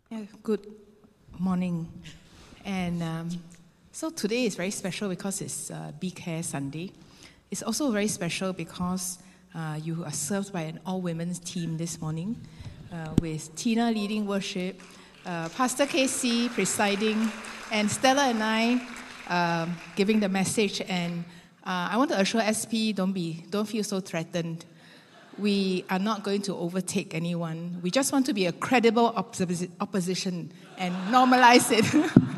Yeah, good morning. And so today is very special because it's Be Care Sunday. It's also very special because you are served by an all-women's team this morning with Tina leading worship, Pastor Casey presiding, and Stella and I giving the message. And I want to assure SP, don't feel so threatened. We are not going to overtake anyone. We just want to be a credible opposition and normalize it.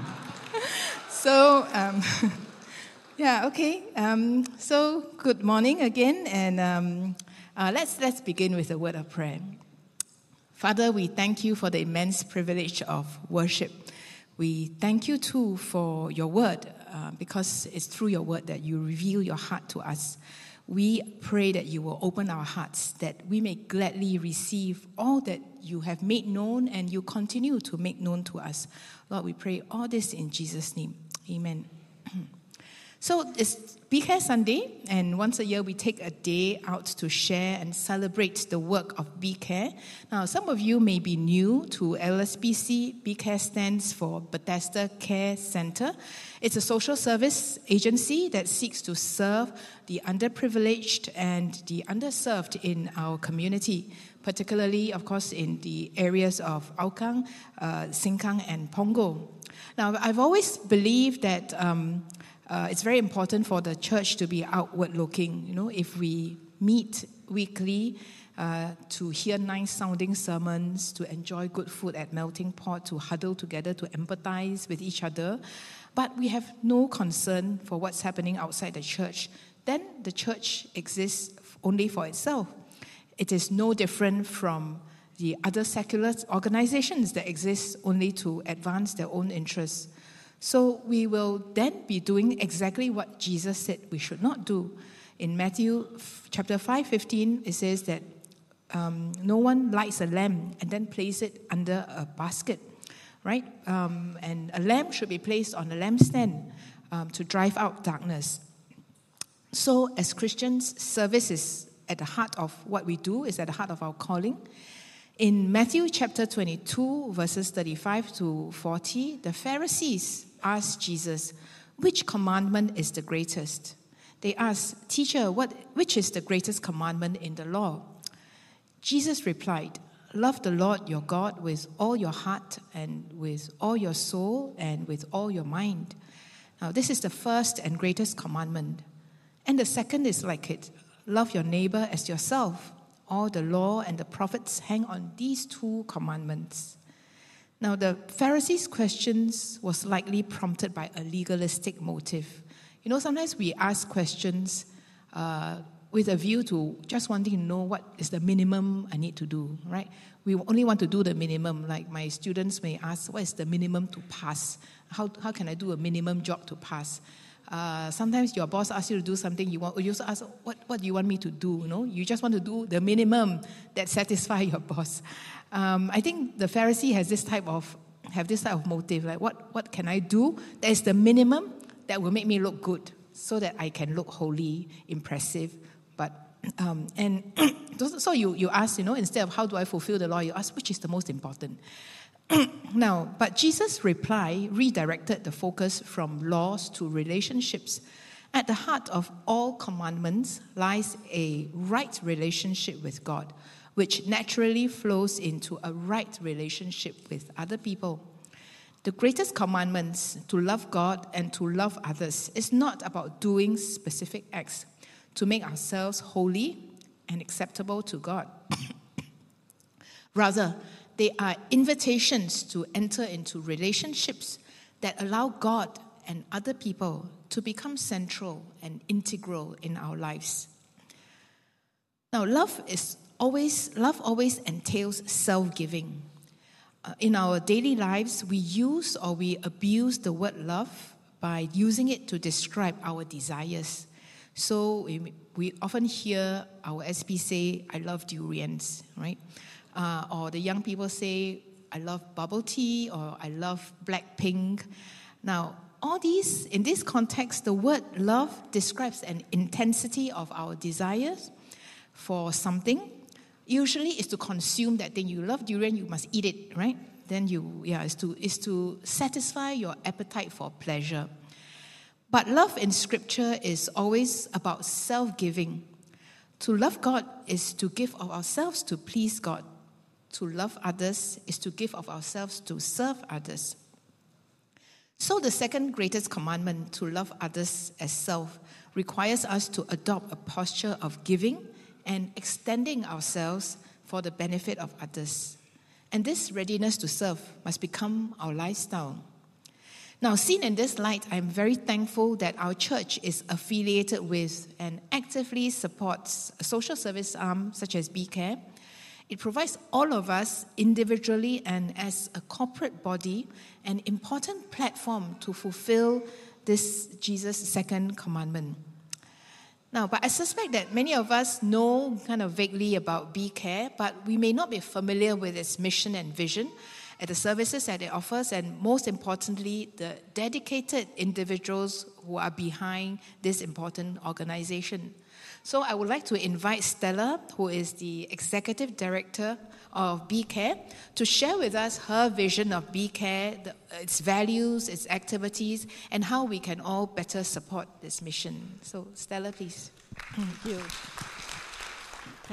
So, So, good morning again, and let's begin with a word of prayer. Father, we thank you for the immense privilege of worship. We thank you too for your word, because it's through your word that you reveal your heart to us. We pray that you will open our hearts, that we may gladly receive all that you have made known and you continue to make known to us. Lord, we pray all this in Jesus' name. Amen. So it's Be Care Sunday, and once a year we take a day out to share and celebrate the work of Be Care. Now, some of you may be new to LSBC. Be Care stands for Bethesda Care Center. It's a social service agency that seeks to serve the underprivileged and the underserved in our community, particularly, of course, in the areas of Hougang, Sengkang, and Punggol. Now, I've always believed that it's very important for the church to be outward-looking. You know, if we meet weekly to hear nice-sounding sermons, to enjoy good food at Melting Pot, to huddle together, to empathize with each other, but we have no concern for what's happening outside the church, then the church exists only for itself. It is no different from the other secular organizations that exist only to advance their own interests. So we will then be doing exactly what Jesus said we should not do. In Matthew chapter 5:15, it says that no one lights a lamp and then places it under a basket, right? And a lamp should be placed on a lampstand to drive out darkness. So as Christians, service is at the heart of what we do, is at the heart of our calling. In Matthew chapter 22, verses 35 to 40, the Pharisees asked Jesus, which commandment is the greatest? They asked, Teacher, which is the greatest commandment in the law? Jesus replied, love the Lord your God with all your heart and with all your soul and with all your mind. Now, this is the first and greatest commandment. And the second is like it, love your neighbor as yourself. All the law and the prophets hang on these two commandments. Now, the Pharisees' questions was likely prompted by a legalistic motive. You know, sometimes we ask questions with a view to just wanting to know what is the minimum I need to do, right? We only want to do the minimum. Like my students may ask, what is the minimum to pass? How can I do a minimum job to pass? Sometimes your boss asks you to do something, you also ask, what do you want me to do? You know, you just want to do the minimum that satisfies your boss. I think the Pharisee has this type of motive, like what can I do that is the minimum that will make me look good, so that I can look holy, impressive. But and so you ask, you know, instead of how do I fulfill the law, you ask which is the most important. Now, but Jesus' reply redirected the focus from laws to relationships. At the heart of all commandments lies a right relationship with God, which naturally flows into a right relationship with other people. The greatest commandments, to love God and to love others, is not about doing specific acts to make ourselves holy and acceptable to God. Rather, they are invitations to enter into relationships that allow God and other people to become central and integral in our lives. Now, love always entails self-giving. In our daily lives, we use or we abuse the word love by using it to describe our desires. So we often hear our SP say, I love durians, right? Or the young people say, I love bubble tea, or I love Blackpink. Now, all these, in this context, the word love describes an intensity of our desires for something. Usually it's to consume that thing. You love durian, you must eat it, right? then is to satisfy your appetite for pleasure. But love in Scripture is always about self-giving. To love God is to give of ourselves to please God. To love others is to give of ourselves to serve others. So the second greatest commandment, to love others as self, requires us to adopt a posture of giving and extending ourselves for the benefit of others. And this readiness to serve must become our lifestyle. Now, seen in this light, I'm very thankful that our church is affiliated with and actively supports a social service arm such as BCare. It provides all of us individually and as a corporate body an important platform to fulfill this Jesus' second commandment. Now, but I suspect that many of us know kind of vaguely about BCare, but we may not be familiar with its mission and vision, at the services that it offers, and most importantly, the dedicated individuals who are behind this important organization. So I would like to invite Stella, who is the Executive Director of BCare, to share with us her vision of BCare, its values, its activities, and how we can all better support this mission. So Stella, please. Thank you. Can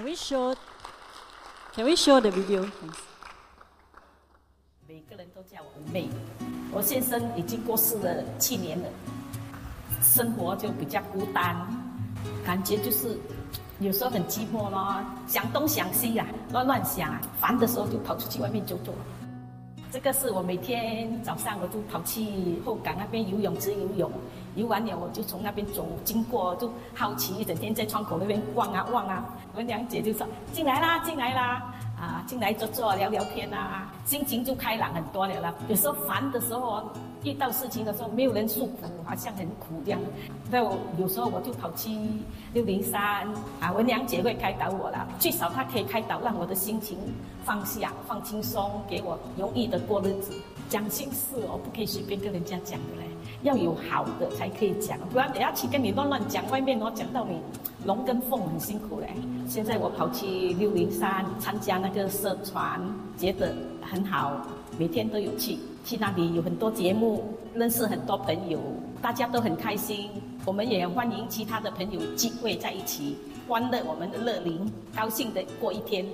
we show the video, please? 每个人都叫我妹，我先生已经过世了7年了，生活就比较孤单，感觉就是有时候很寂寞咯，想东想西啊，乱想啊，烦的时候就跑出去外面走走。这个是我每天早上我就跑去后港那边游泳池游泳，游完了我就从那边走经过，就好奇一整天在窗口那边望啊望啊。文良姐就说：“进来啦，进来啦。” 进来坐坐聊聊天啊，心情就开朗很多了啦。有时候烦的时候，遇到事情的时候，没有人诉苦，好像很苦这样。那有时候我就跑去603文良姐会开导我啦，最少她可以开导，让我的心情放下、放轻松，给我容易的过日子。讲心事我不可以随便跟人家讲的嘞，要有好的才可以讲，不然等下去跟你乱讲，外面讲到你龙跟凤很辛苦嘞。现在我跑去603参加那个社团，觉得很好，每天都有去那里有很多节目，认识很多朋友，大家都很开心。我们也欢迎其他的朋友聚会在一起，欢乐我们的乐龄，高兴的过一天。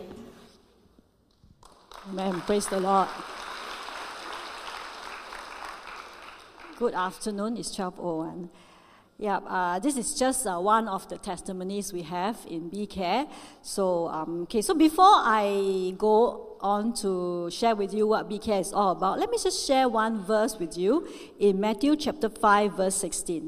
Amen. Praise the Lord. Good afternoon. It's 12:01. Yeah, this is just one of the testimonies we have in BCare. So, so before I go on to share with you what BCare is all about, let me just share one verse with you in Matthew chapter 5, verse 16.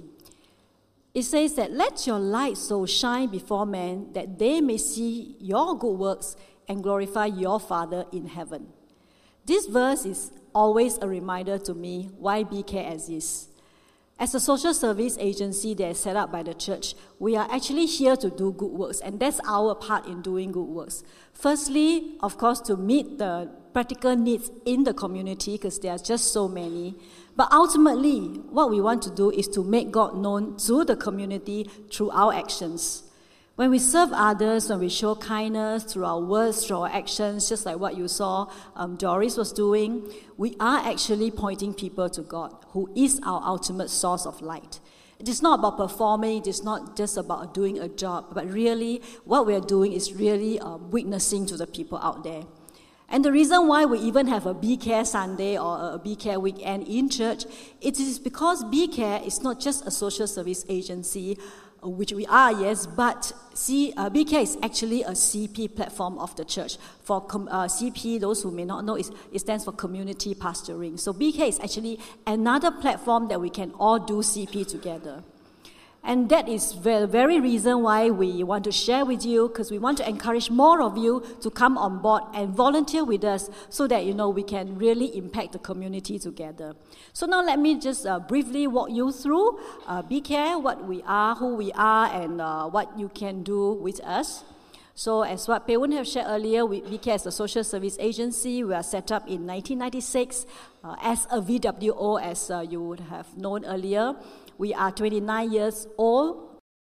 It says that, "Let your light so shine before men that they may see your good works and glorify your Father in heaven." This verse is always a reminder to me why BCare exists. As a social service agency that is set up by the church, we are actually here to do good works, and that's our part in doing good works. Firstly, of course, to meet the practical needs in the community, because there are just so many. But ultimately, what we want to do is to make God known to the community through our actions. When we serve others, when we show kindness through our words, through our actions, just like what you saw Doris was doing, we are actually pointing people to God, who is our ultimate source of light. It is not about performing, it is not just about doing a job, but really what we are doing is really witnessing to the people out there. And the reason why we even have a BCare Sunday or a BCare weekend in church, it is because BCare is not just a social service agency, which we are, yes, but BCare is actually a CP platform of the church. For CP, those who may not know, it stands for Community Pastoring. So BCare is actually another platform that we can all do CP together. And that is the very reason why we want to share with you, because we want to encourage more of you to come on board and volunteer with us so that, we can really impact the community together. So now let me just briefly walk you through BCare, what we are, who we are, and what you can do with us. So as what Pei Woon have shared earlier, BCare is a social service agency. We are set up in 1996 as a VWO, as you would have known earlier. We are 29 years old.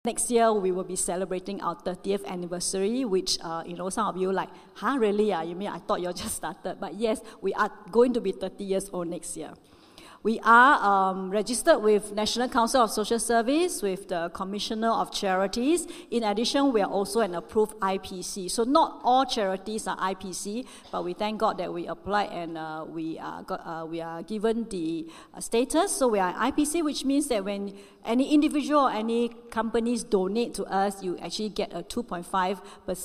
Next year, we will be celebrating our 30th anniversary, which, some of you like, really? You mean I thought you just started? But yes, we are going to be 30 years old next year. We are registered with National Council of Social Service, with the Commissioner of Charities. In addition, we are also an approved IPC. So not all charities are IPC, but we thank God that we applied and we are given the status. So we are IPC, which means that when any individual or any companies donate to us, you actually get a 2.5%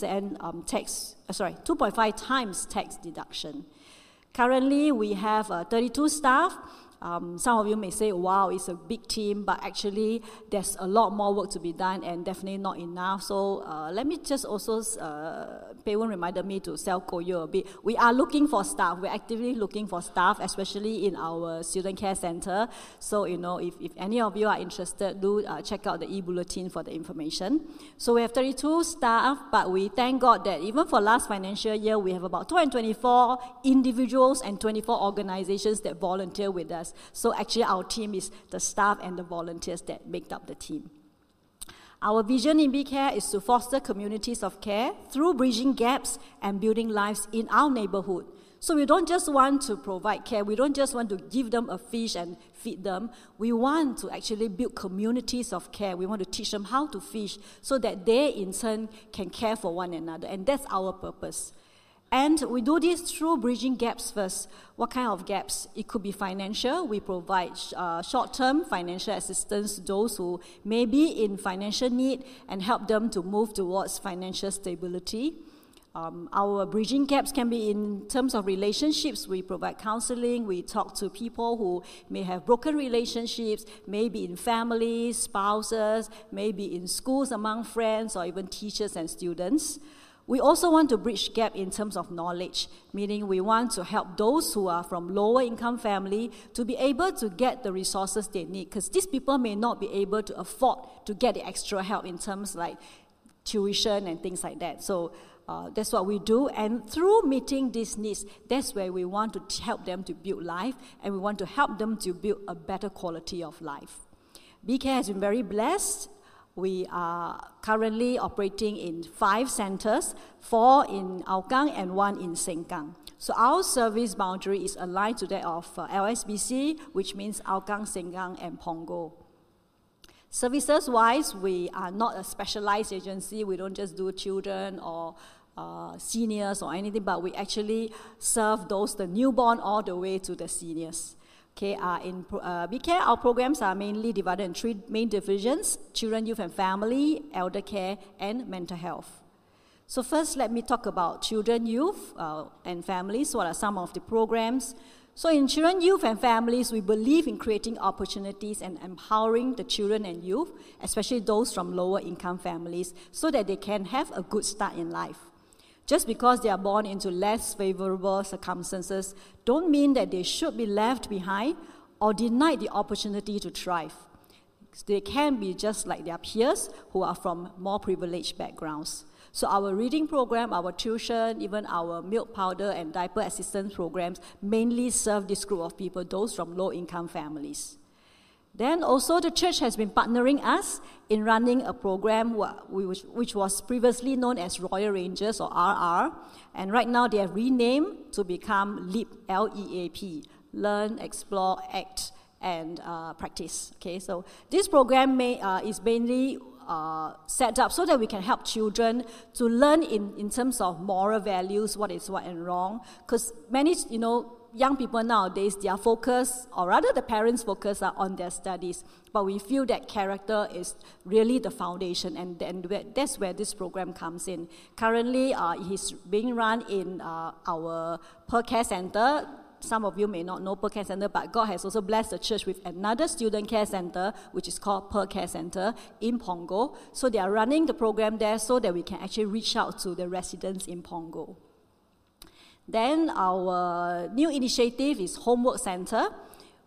2.5 times tax deduction. Currently, we have 32 staff. Some of you may say, wow, it's a big team, but actually there's a lot more work to be done and definitely not enough. So let me just also, Pei-Wen reminded me to sell Koyo a bit. We are looking for staff. We're actively looking for staff, especially in our student care center. So, if any of you are interested, do check out the e-bulletin for the information. So we have 32 staff, but we thank God that even for last financial year, we have about 224 individuals and 24 organizations that volunteer with us. So actually our team is the staff and the volunteers that make up the team. Our vision in BCare is to foster communities of care through bridging gaps and building lives in our neighborhood. So we don't just want to provide care, we don't just want to give them a fish and feed them. We want to actually build communities of care. We want to teach them how to fish so that they in turn can care for one another. And that's our purpose. And we do this through bridging gaps first. What kind of gaps? It could be financial. We provide short-term financial assistance to those who may be in financial need and help them to move towards financial stability. Our bridging gaps can be in terms of relationships. We provide counseling. We talk to people who may have broken relationships, maybe in families, spouses, maybe in schools among friends, or even teachers and students. We also want to bridge gap in terms of knowledge, meaning we want to help those who are from lower income family to be able to get the resources they need, because these people may not be able to afford to get the extra help in terms like tuition and things like that. So that's what we do, and through meeting these needs, that's where we want to help them to build life, and we want to help them to build a better quality of life. BCare has been very blessed. We are currently operating in 5 centers, 4 in Hougang and 1 in Sengkang. So our service boundary is aligned to that of LSBC, which means Hougang, Sengkang, and Punggol. Services-wise, we are not a specialized agency. We don't just do children or seniors or anything, but we actually serve the newborn all the way to the seniors. Okay, in BCare, our programs are mainly divided in 3 main divisions: children, youth and family, elder care, and mental health. So first, let me talk about children, youth, and families. What are some of the programs? So in children, youth, and families, we believe in creating opportunities and empowering the children and youth, especially those from lower income families, so that they can have a good start in life. Just because they are born into less favorable circumstances don't mean that they should be left behind or denied the opportunity to thrive. They can be just like their peers who are from more privileged backgrounds. So our reading program, our tuition, even our milk powder and diaper assistance programs mainly serve this group of people, those from low-income families. Then also the church has been partnering us in running a program which was previously known as Royal Rangers or RR, and right now they have renamed to become LEAP, L-E-A-P, Learn, Explore, Act, and Practice. Okay, so this program is mainly set up so that we can help children to learn in terms of moral values, what is what and wrong, because many, young people nowadays, their focus, or rather the parents' focus, are on their studies. But we feel that character is really the foundation, and that's where this program comes in. Currently, it's being run in our Pearl Care Center. Some of you may not know Pearl Care Center, but God has also blessed the church with another student care center, which is called Pearl Care Center in Punggol. So they are running the program there so that we can actually reach out to the residents in Punggol. Then our new initiative is Homework Center.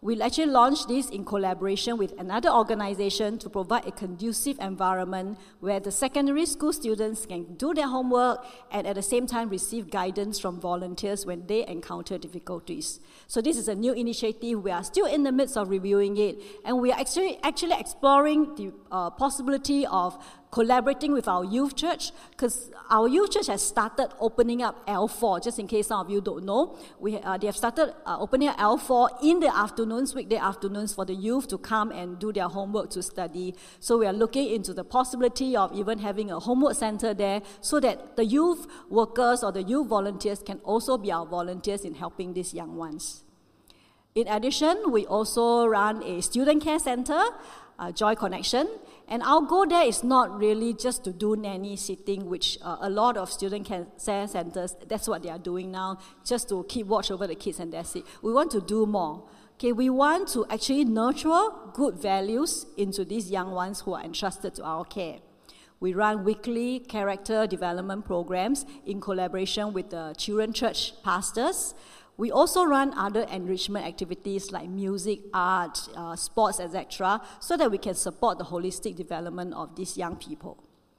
We'll actually launch this in collaboration with another organization to provide a conducive environment where the secondary school students can do their homework and at the same time receive guidance from volunteers when they encounter difficulties. So this is a new initiative. We are still in the midst of reviewing it, and we are actually exploring the possibility of collaborating with our youth church, because our youth church has started opening up L4. Just in case some of you don't know, they have started opening up L4 in the afternoons, weekday afternoons, for the youth to come and do their homework to study. So we are looking into the possibility of even having a homework center there so that the youth workers or the youth volunteers can also be our volunteers in helping these young ones. In addition, we also run a student care center, Joy Connection, and our goal there is not really just to do nanny sitting, which a lot of student care centers, that's what they are doing now, just to keep watch over the kids and that's it. We want to do more. Okay, we want to actually nurture good values into these young ones who are entrusted to our care. We run weekly character development programs in collaboration with the children church pastors. We also run other enrichment activities like music, art, sports, etc., so that we can support the holistic development of these young people.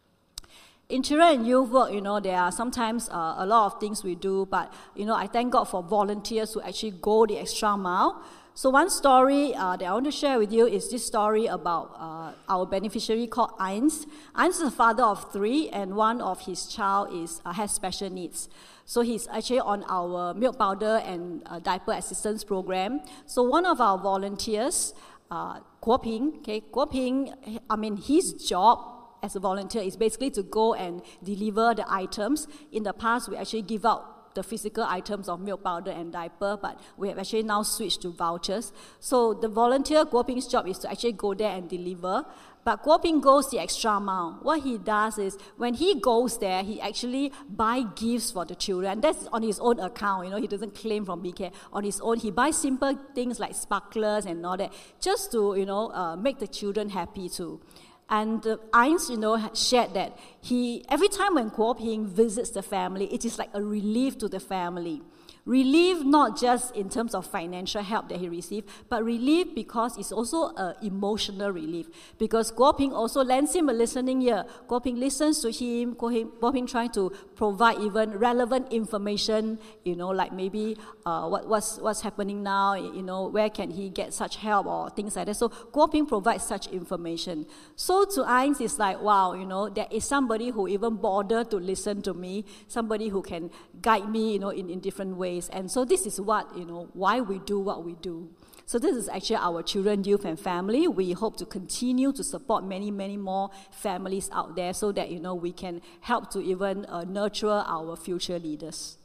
In children and youth work, there are sometimes a lot of things we do, but, I thank God for volunteers who actually go the extra mile. So one story that I want to share with you is this story about our beneficiary called Eins. Eins is a father of 3, and one of his child has special needs. So he's actually on our milk powder and diaper assistance program. So one of our volunteers, Guo Ping, his job as a volunteer is basically to go and deliver the items. In the past, we actually give out the physical items of milk powder and diaper, but we have actually now switched to vouchers. So the volunteer, Guo Ping's job is to actually go there and deliver. But Guo Ping goes the extra mile. What he does is, when he goes there, he actually buys gifts for the children. That's on his own account, he doesn't claim from BK. On his own, he buys simple things like sparklers and all that, just to, make the children happy too. And Eins, shared that every time when Guo Ping visits the family, it is like a relief to the family. Relief not just in terms of financial help that he received, but relief because it's also an emotional relief. Because Guo Ping also lends him a listening ear. Guo Ping listens to him. Guo Ping trying to provide even relevant information, like maybe what's happening now, where can he get such help or things like that. So Guo Ping provides such information. So to Eins, it's like, wow, there is somebody who even bothered to listen to me, somebody who can guide me, in different ways. And so this is what, why we do what we do. So this is actually our children, youth, and family. We hope to continue to support many, many more families out there so that, we can help to even nurture our future leaders.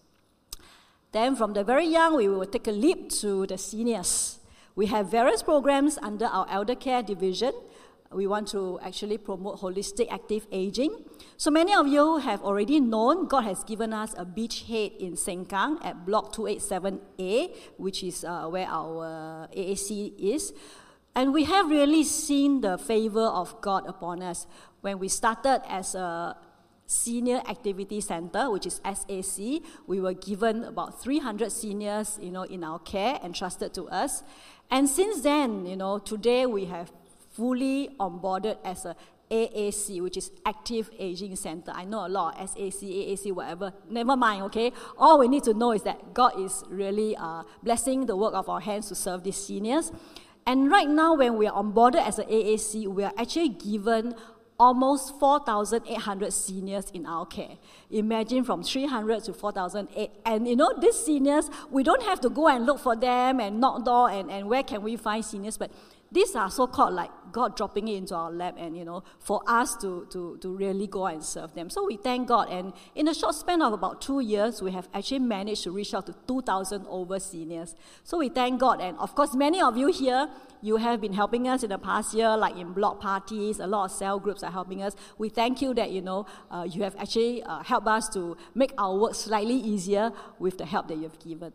Then from the very young, we will take a leap to the seniors. We have various programs under our elder care division. We want to actually promote holistic active aging. So many of you have already known God has given us a beachhead in Sengkang at Block 287A, which is where our AAC is. And we have really seen the favor of God upon us. When we started as a Senior Activity Center, which is SAC, we were given about 300 seniors, in our care, entrusted to us. And since then, today we have fully onboarded as a AAC, which is Active Aging Center. I know a lot, SAC, AAC, whatever. Never mind, okay? All we need to know is that God is really blessing the work of our hands to serve these seniors. And right now, when we are onboarded as an AAC, we are actually given almost 4,800 seniors in our care. Imagine from 300 to 4,008. And these seniors, we don't have to go and look for them and knock door and where can we find seniors, but these are so-called like God dropping it into our lap and, for us to really go and serve them. So we thank God. And in a short span of about 2 years, we have actually managed to reach out to 2,000 over seniors. So we thank God. And of course, many of you here, you have been helping us in the past year, like in block parties. A lot of cell groups are helping us. We thank you that, you have actually helped us to make our work slightly easier with the help that you have given.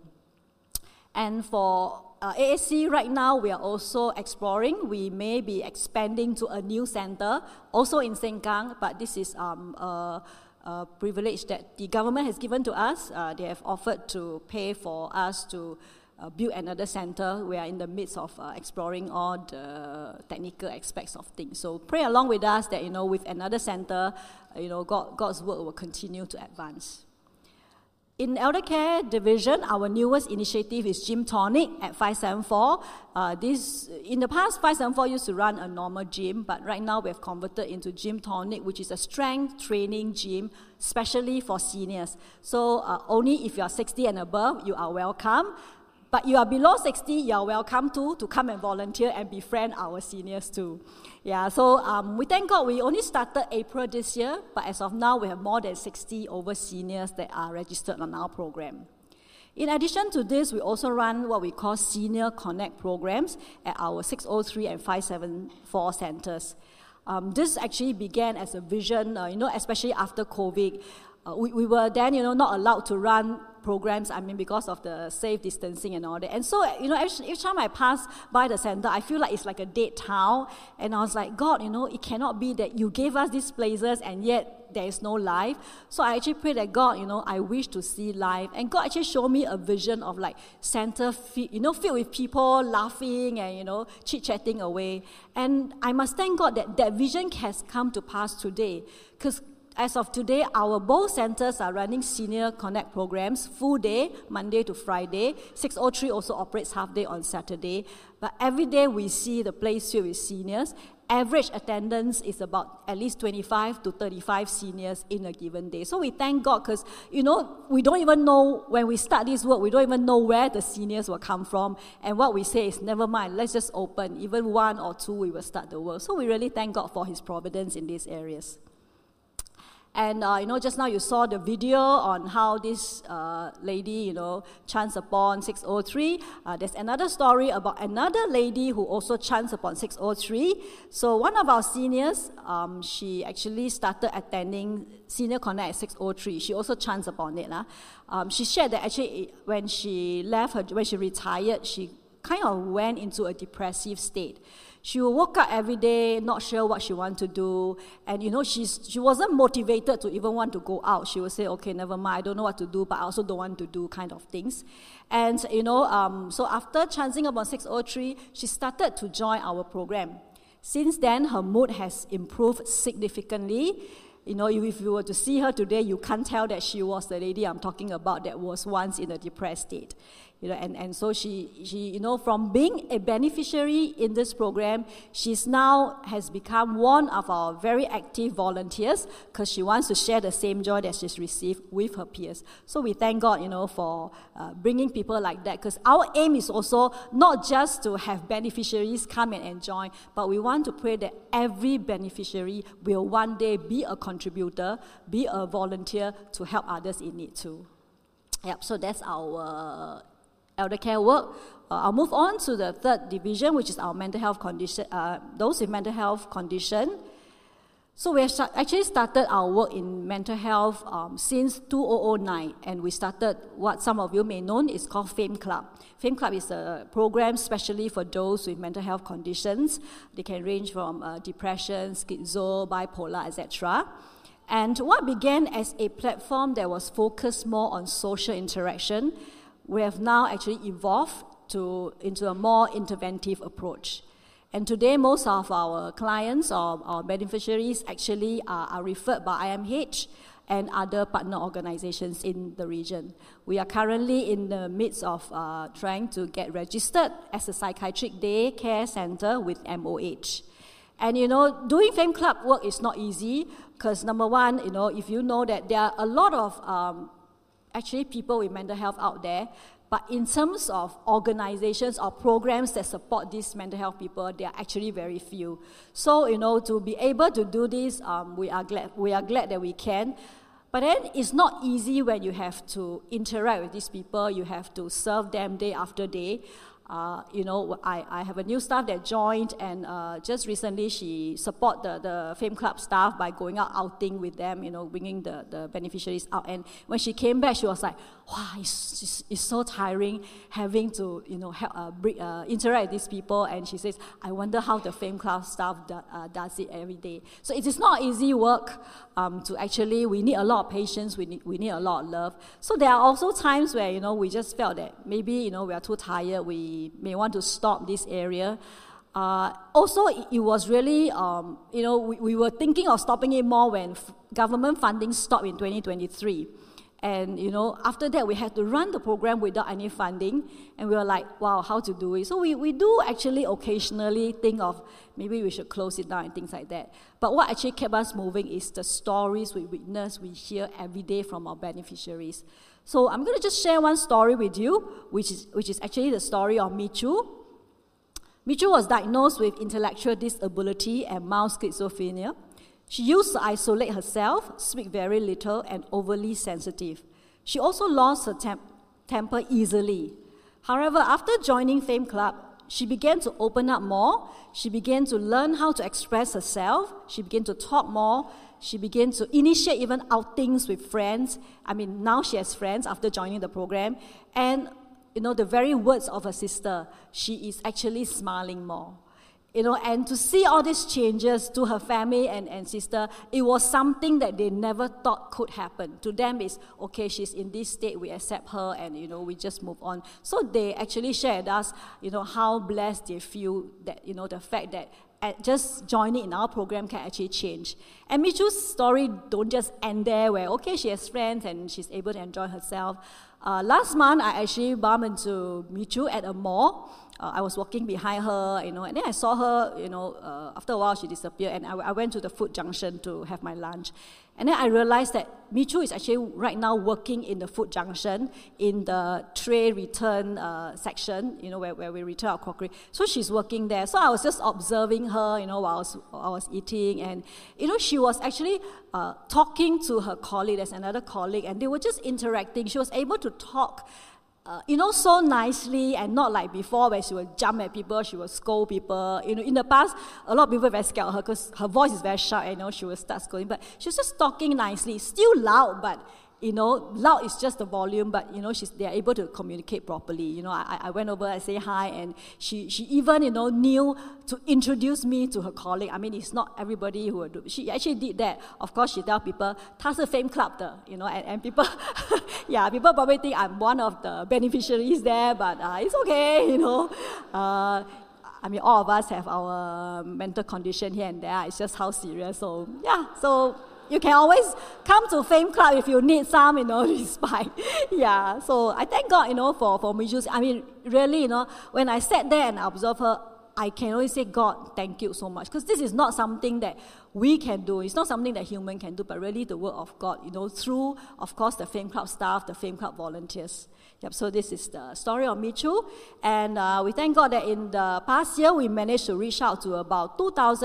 And for AAC, right now, we are also exploring. We may be expanding to a new center, also in Sengkang, but this is a privilege that the government has given to us. They have offered to pay for us to build another center. We are in the midst of exploring all the technical aspects of things. So pray along with us that, with another center, God's work will continue to advance. In Elder Care Division, our newest initiative is Gym Tonic at 574. In the past, 574 used to run a normal gym, but right now we have converted into Gym Tonic, which is a strength training gym, especially for seniors. So only if you are 60 and above, you are welcome. But you are below 60, you are welcome to come and volunteer and befriend our seniors too. Yeah, so we thank God we only started April this year, but as of now, we have more than 60 over seniors that are registered on our program. In addition to this, we also run what we call Senior Connect programs at our 603 and 574 centers. This actually began as a vision, especially after COVID. We were then, not allowed to run programs, because of the safe distancing and all that. And so, each time I pass by the center, I feel like it's like a dead town. And I was like, God, it cannot be that you gave us these places and yet there is no life. So I actually prayed that, God, I wish to see life. And God actually showed me a vision of like center, filled with people laughing and, chit-chatting away. And I must thank God that vision has come to pass today. Because as of today, our both centers are running Senior Connect programs, full day, Monday to Friday. 603 also operates half day on Saturday. But every day we see the place filled with seniors. Average attendance is about at least 25 to 35 seniors in a given day. So we thank God because, we don't even know, when we start this work, we don't even know where the seniors will come from. And what we say is, never mind, let's just open. Even one or two, we will start the work. So we really thank God for His providence in these areas. And, just now you saw the video on how this lady, chanced upon 603. There's another story about another lady who also chanced upon 603. So one of our seniors, she actually started attending Senior Connect at 603. She also chanced upon it. She shared that actually when she retired, she kind of went into a depressive state. She would wake up every day, not sure what she wanted to do. And, she wasn't motivated to even want to go out. She would say, okay, never mind, I don't know what to do, but I also don't want to do kind of things. And, so after chancing upon 603, she started to join our program. Since then, her mood has improved significantly. If you were to see her today, you can't tell that she was the lady I'm talking about that was once in a depressed state. And so she from being a beneficiary in this program, she's now has become one of our very active volunteers because she wants to share the same joy that she's received with her peers. So we thank God, for bringing people like that, because our aim is also not just to have beneficiaries come and enjoy, but we want to pray that every beneficiary will one day be a contributor, be a volunteer to help others in need too. Yep, so that's our elder care work. I'll move on to the third division, which is our mental health condition, those with mental health condition. So we have actually started our work in mental health since 2009, and we started what some of you may know is called FAME Club. FAME Club is a program specially for those with mental health conditions. They can range from depression, schizo, bipolar, etc. And what began as a platform that was focused more on social interaction, we have now actually evolved into a more interventive approach. And today, most of our clients or our beneficiaries actually are referred by IMH and other partner organizations in the region. We are currently in the midst of trying to get registered as a psychiatric day care center with MOH. And, doing FAME Club work is not easy because, number one, if you know that there are a lot of actually people with mental health out there, but in terms of organizations or programs that support these mental health people, they are actually very few. So, to be able to do this, we are glad that we can. But then it's not easy when you have to interact with these people, you have to serve them day after day. I have a new staff that joined, and just recently she support the Fame Club staff by going out outing with them, bringing the beneficiaries out. And when she came back, she was like, wow, it's so tiring having to, interact with these people. And she says, I wonder how the Fame Club staff does it every day. So it is not easy work to actually, we need a lot of patience, we need a lot of love. So there are also times where, we just felt that maybe, we are too tired, we may want to stop this area. Also, it was really, we were thinking of stopping it more when government funding stopped in 2023. And, after that, we had to run the program without any funding. And we were like, wow, how to do it? So we do actually occasionally think of maybe we should close it down and things like that. But what actually kept us moving is the stories we witness, we hear every day from our beneficiaries. So I'm going to just share one story with you, which is actually the story of Michu. Michu was diagnosed with intellectual disability and mild schizophrenia. She used to isolate herself, speak very little, and overly sensitive. She also lost her temper easily. However, after joining Fame Club, she began to open up more. She began to learn how to express herself. She began to talk more. She began to initiate even outings with friends. Now she has friends after joining the program. And, the very words of her sister, she is actually smiling more. And to see all these changes to her family and sister, it was something that they never thought could happen. To them, it's, okay, she's in this state, we accept her, and, we just move on. So they actually shared us, how blessed they feel that, the fact that just joining in our program can actually change. And Michu's story don't just end there where, okay, she has friends and she's able to enjoy herself. Last month, I actually bumped into Michu at a mall. I was walking behind her, and then I saw her, after a while she disappeared, and I went to the food junction to have my lunch. And then I realized that Michu is actually right now working in the food junction in the tray return section, where we return our crockery. So she's working there. So I was just observing her, while I was eating, and, she was actually talking to her colleague. There's another colleague, and they were just interacting. She was able to talk so nicely, and not like before where she would jump at people, she would scold people. In the past, a lot of people were very scared of her because her voice is very sharp, and she would start scolding. But she was just talking nicely, still loud, but loud is just the volume, but they are able to communicate properly. I went over, I say hi, and she even knew to introduce me to her colleague. It's not everybody who would do. She actually did that. Of course, she tell people, 她是 Fame Club 的, and people, people probably think I'm one of the beneficiaries there, but it's okay, all of us have our mental condition here and there. It's just how serious. So so you can always come to Fame Club if you need some, respite. So I thank God, for Michu. Really, when I sat there and observed her, I can only say, God, thank you so much. Because this is not something that we can do. It's not something that human can do, but really the work of God, through, of course, the Fame Club staff, the Fame Club volunteers. So this is the story of Michu. And we thank God that in the past year, we managed to reach out to about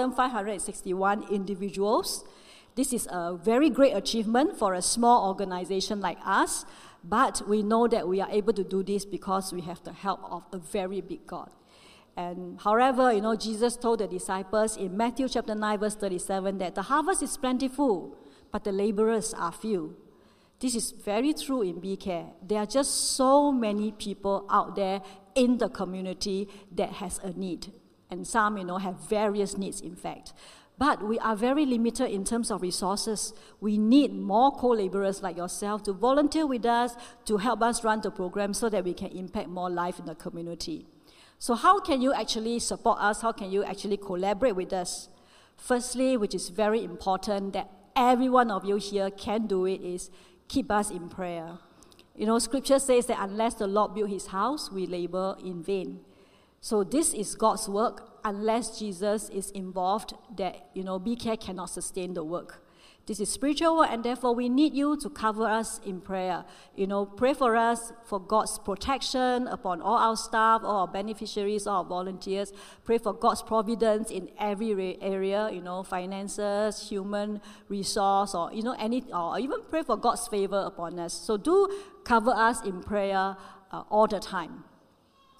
2,561 individuals. This is a very great achievement for a small organization like us, but we know that we are able to do this because we have the help of a very big God. And however, Jesus told the disciples in Matthew chapter 9, verse 37, that the harvest is plentiful, but the laborers are few. This is very true in BCare. There are just so many people out there in the community that has a need. And some, have various needs, in fact. But we are very limited in terms of resources. We need more co-laborers like yourself to volunteer with us, to help us run the program so that we can impact more life in the community. So how can you actually support us? How can you actually collaborate with us? Firstly, which is very important that every one of you here can do it, is keep us in prayer. Scripture says that unless the Lord build his house, we labor in vain. So this is God's work. Unless Jesus is involved, that, BCare cannot sustain the work. This is spiritual work, and therefore we need you to cover us in prayer. Pray for us for God's protection upon all our staff, all our beneficiaries, all our volunteers. Pray for God's providence in every area, finances, human resource, or, or even pray for God's favor upon us. So do cover us in prayer all the time.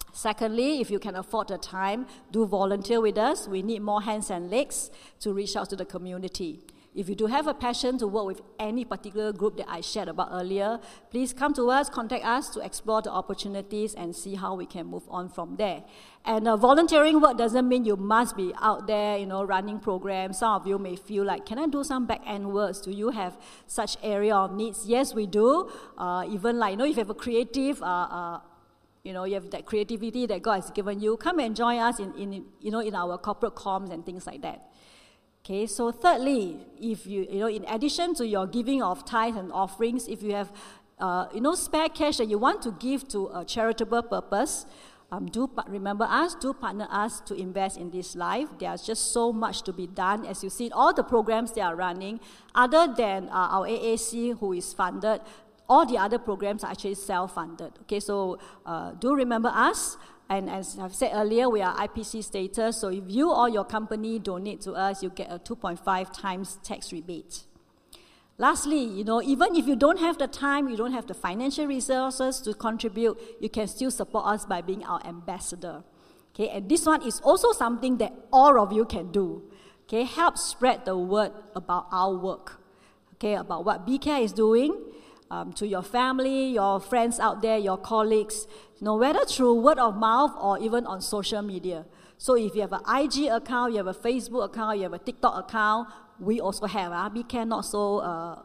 Secondly, if you can afford the time, do volunteer with us. We need more hands and legs to reach out to the community. If you do have a passion to work with any particular group that I shared about earlier, please come to us, contact us to explore the opportunities and see how we can move on from there. And volunteering work doesn't mean you must be out there, running programs. Some of you may feel like, can I do some back-end works? Do you have such area of needs? Yes, we do. Even like, if you have a creative, you have that creativity that God has given you, come and join us in our corporate comms and things like that. Okay, so thirdly, if you in addition to your giving of tithes and offerings, if you have spare cash that you want to give to a charitable purpose, do partner us to invest in this life. There's just so much to be done. As you see, all the programs they are running, other than our AAC who is funded, all the other programs are actually self-funded. Okay, so do remember us. And as I've said earlier, we are IPC status, so if you or your company donate to us, you get a 2.5 times tax rebate. Lastly, even if you don't have the time, you don't have the financial resources to contribute, you can still support us by being our ambassador. Okay, and this one is also something that all of you can do. Okay, help spread the word about our work. Okay, about what BCare is doing. To your family, your friends out there, your colleagues, whether through word of mouth or even on social media. So if you have an IG account, you have a Facebook account, you have a TikTok account, we also have. BCare not so,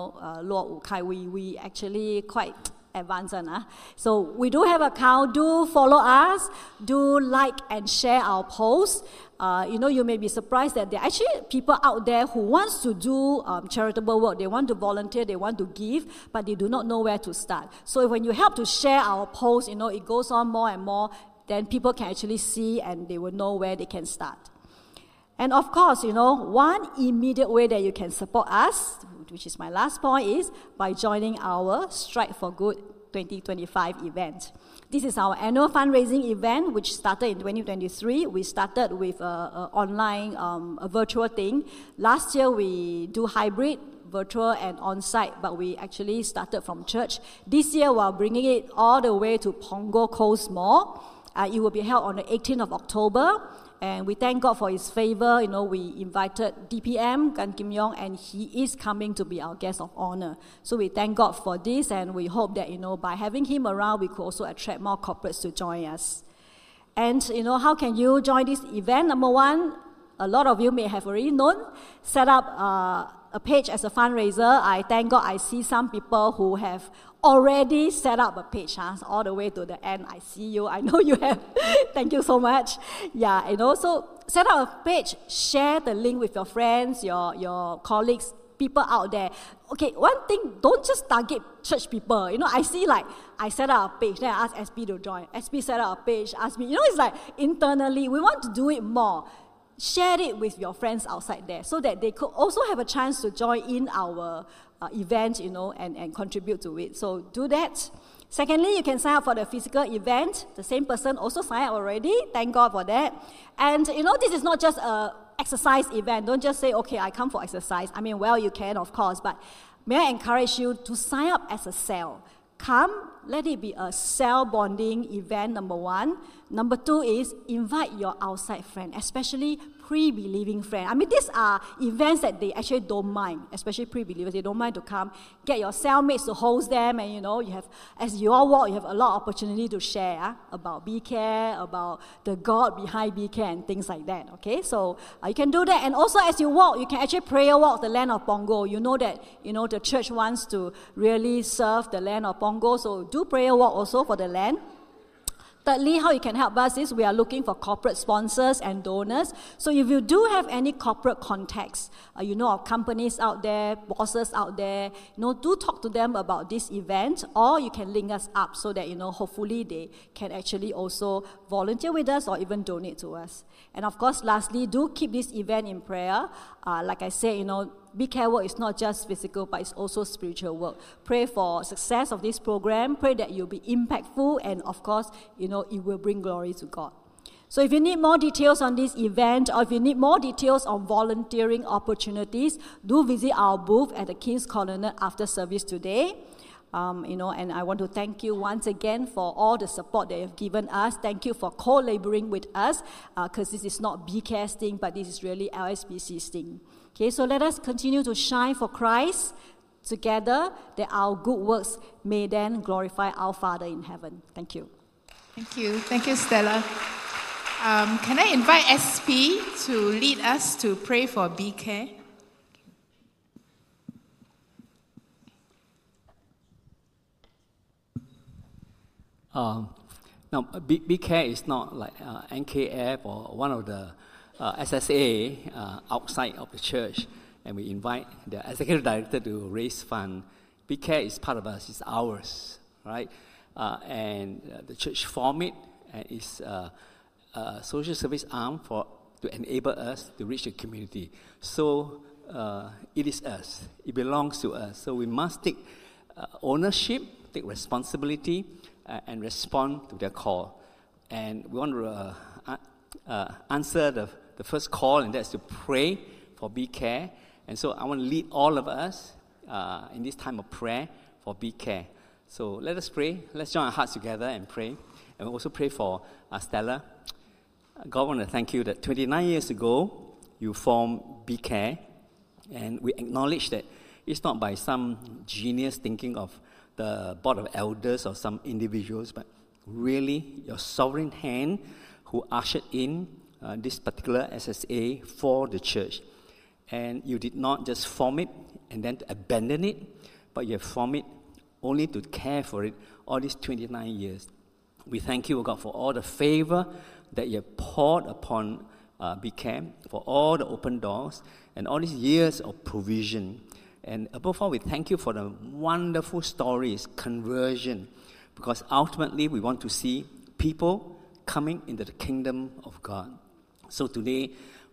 we actually quite advanced. So we do have an account. Do follow us. Do like and share our posts. You may be surprised that there are actually people out there who wants to do charitable work. They want to volunteer, they want to give, but they do not know where to start. So when you help to share our posts, it goes on more and more, then people can actually see and they will know where they can start. And of course, one immediate way that you can support us, which is my last point, is by joining our Strike for Good 2025 event. This is our annual fundraising event, which started in 2023. We started with an online, a virtual thing. Last year, we do hybrid, virtual and on-site, but we actually started from church. This year, we're bringing it all the way to Punggol Coast Mall. It will be held on the 18th of October. And we thank God for His favor. We invited DPM, Gan Kim Yong, and he is coming to be our guest of honor. So we thank God for this, and we hope that, by having him around, we could also attract more corporates to join us. And, how can you join this event? Number one, a lot of you may have already known, set up a page as a fundraiser. I thank God I see some people who have already set up a page, all the way to the end. I see you. I know you have. Thank you so much. Yeah, and also set up a page. Share the link with your friends, your colleagues, people out there. Okay, one thing, don't just target church people. I see I set up a page, then I ask SP to join. SP set up a page, ask me. It's like internally, we want to do it more. Share it with your friends outside there so that they could also have a chance to join in our event, and contribute to it. So do that. Secondly, you can sign up for the physical event. The same person also signed up already. Thank God for that. And, this is not just an exercise event. Don't just say, okay, I come for exercise. You can, of course, but may I encourage you to sign up as a cell. Come, let it be a cell bonding event, number one. Number two is invite your outside friend, especially pre-believing friend. These are events that they actually don't mind, especially pre-believers. They don't mind to come. Get your cellmates to host them, and you have, as you all walk, you have a lot of opportunity to share about BCare, about the God behind BCare, and things like that. Okay, so you can do that. And also, as you walk, you can actually prayer walk the land of Punggol. You know that the church wants to really serve the land of Punggol, so do prayer walk also for the land. Thirdly, how you can help us is we are looking for corporate sponsors and donors. So if you do have any corporate contacts, of companies out there, bosses out there, do talk to them about this event, or you can link us up so that, hopefully they can actually also volunteer with us or even donate to us. And of course, lastly, do keep this event in prayer. Like I said, BCare work is not just physical, but it's also spiritual work. Pray for success of this program. Pray that you'll be impactful, and of course, it will bring glory to God. So if you need more details on this event, or if you need more details on volunteering opportunities, do visit our booth at the King's Colonnade after service today. And I want to thank you once again for all the support that you've given us. Thank you for co-laboring with us, because this is not BCARE's thing, but this is really LSBC's thing. Okay, so let us continue to shine for Christ together, that our good works may then glorify our Father in heaven. Thank you. Thank you. Thank you, Stella. Can I invite SP to lead us to pray for BCARE? Now, BCARE is not like NKF or one of the SSA outside of the church, and we invite the executive director to raise funds. BCARE is part of us, it's ours, right? And the church formed it, and it's a social service arm to enable us to reach the community. So it is us, it belongs to us. So we must take ownership, take responsibility, and respond to their call. And we want to answer the first call, and that's to pray for BCARE. And so I want to lead all of us in this time of prayer for BCARE. So let us pray. Let's join our hearts together and pray. And we also pray for Stella. God, I want to thank you that 29 years ago, you formed BCARE. And we acknowledge that it's not by some genius thinking of the board of elders or some individuals, but really your sovereign hand who ushered in this particular SSA for the church. And you did not just form it and then to abandon it, but you have formed it only to care for it all these 29 years. We thank you, O God, for all the favor that you have poured upon BCARE, for all the open doors and all these years of provision. And above all, we thank you for the wonderful stories, conversion, because ultimately we want to see people coming into the kingdom of God. So today,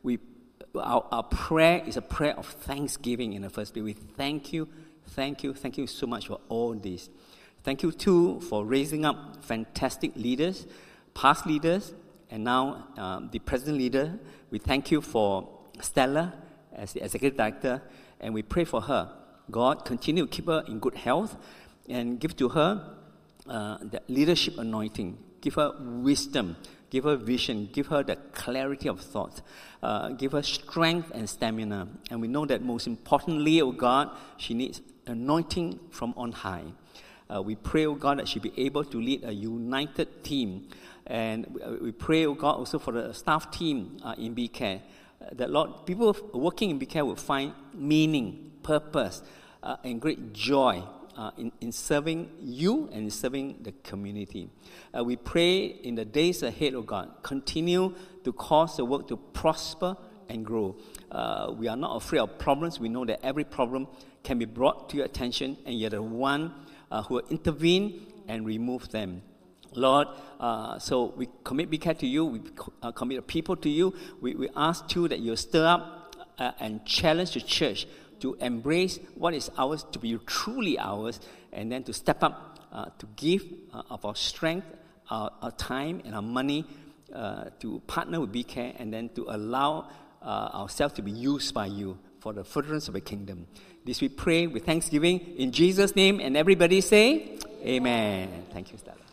our prayer is a prayer of thanksgiving in the first place. We thank you so much for all this. Thank you too for raising up fantastic leaders, past leaders, and now the present leader. We thank you for Stella as the executive director, and we pray for her. God, continue to keep her in good health and give to her the leadership anointing. Give her wisdom, give her vision, give her the clarity of thought, give her strength and stamina. And we know that most importantly, oh God, she needs anointing from on high. We pray, oh God, that she be able to lead a united team. And we pray, oh God, also for the staff team in BCARE, that Lord, people working in BCARE will find meaning, purpose, and great joy in serving you and serving the community. We pray in the days ahead, oh God, continue to cause the work to prosper and grow. We are not afraid of problems. We know that every problem can be brought to your attention, and you're the one who will intervene and remove them. Lord, so we commit BCARE to you, we commit the people to you. We ask you that you stir up and challenge the church to embrace what is ours, to be truly ours, and then to step up, to give of our strength, our time, and our money to partner with BCARE, and then to allow ourselves to be used by you for the furtherance of the kingdom. This we pray with thanksgiving in Jesus' name, and everybody say, Amen. Thank you, Stella.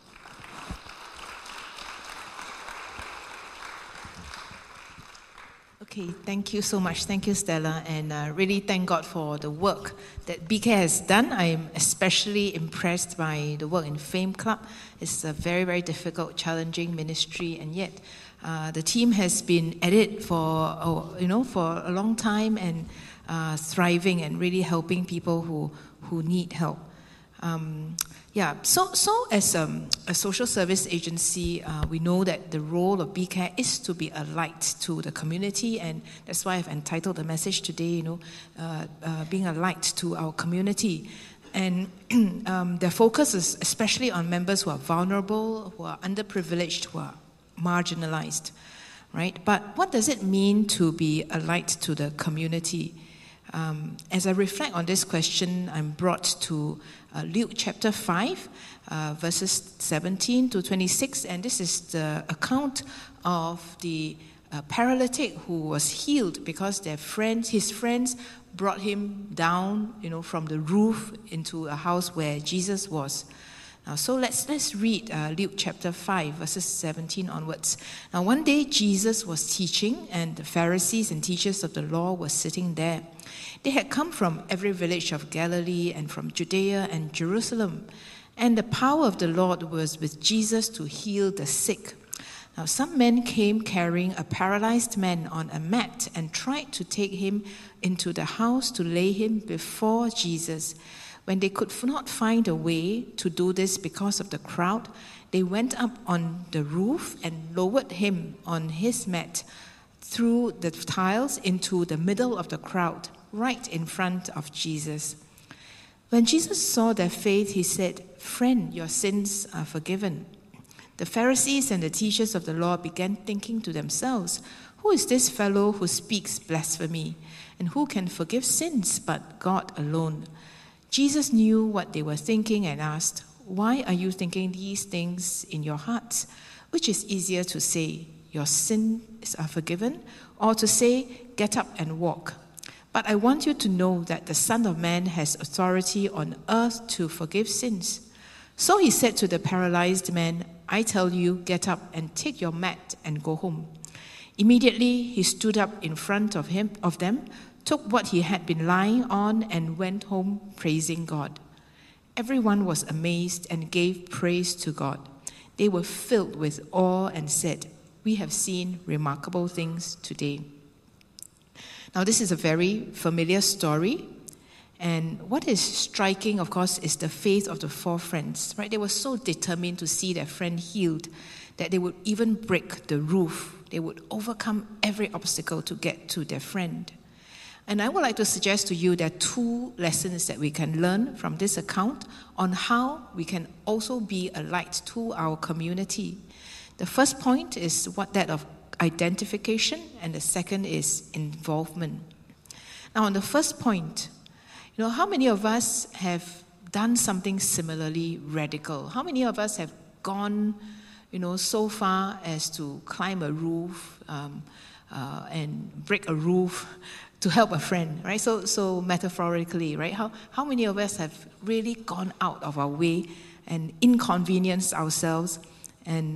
Okay, thank you so much. Thank you, Stella. And really thank God for the work that BCARE has done. I'm especially impressed by the work in Fame Club. It's a very, very difficult, challenging ministry, and yet the team has been at it for a long time and thriving and really helping people who need help. So as a social service agency, we know that the role of BCARE is to be a light to the community, and that's why I've entitled the message today, being a light to our community. And their focus is especially on members who are vulnerable, who are underprivileged, who are marginalized, right? But what does it mean to be a light to the community? As I reflect on this question, I'm brought to Luke chapter 5, verses 17 to 26, and this is the account of the a paralytic who was healed because his friends brought him down, from the roof into a house where Jesus was. Now, so let's read Luke chapter 5, verses 17 onwards. Now, one day Jesus was teaching, and the Pharisees and teachers of the law were sitting there. They had come from every village of Galilee and from Judea and Jerusalem, and the power of the Lord was with Jesus to heal the sick. Now, some men came carrying a paralyzed man on a mat and tried to take him into the house to lay him before Jesus. When they could not find a way to do this because of the crowd, they went up on the roof and lowered him on his mat through the tiles into the middle of the crowd, right in front of Jesus. When Jesus saw their faith, he said, "Friend, your sins are forgiven." The Pharisees and the teachers of the law began thinking to themselves, "Who is this fellow who speaks blasphemy? And who can forgive sins but God alone?" Jesus knew what they were thinking and asked, "Why are you thinking these things in your hearts? Which is easier to say, 'Your sins are forgiven,' or to say, 'Get up and walk'? But I want you to know that the Son of Man has authority on earth to forgive sins." So he said to the paralyzed man, "I tell you, get up and take your mat and go home." Immediately he stood up in front of them, took what he had been lying on, and went home praising God. Everyone was amazed and gave praise to God. They were filled with awe and said, "We have seen remarkable things today." Now, this is a very familiar story. And what is striking, of course, is the faith of the four friends, right? They were so determined to see their friend healed that they would even break the roof. They would overcome every obstacle to get to their friend. And I would like to suggest to you there are two lessons that we can learn from this account on how we can also be a light to our community. The first point is that of identification, and the second is involvement. Now, on the first point, how many of us have done something similarly radical? How many of us have gone, so far as to climb a roof and break a roof to help a friend, right? So metaphorically, right? How many of us have really gone out of our way and inconvenienced ourselves and,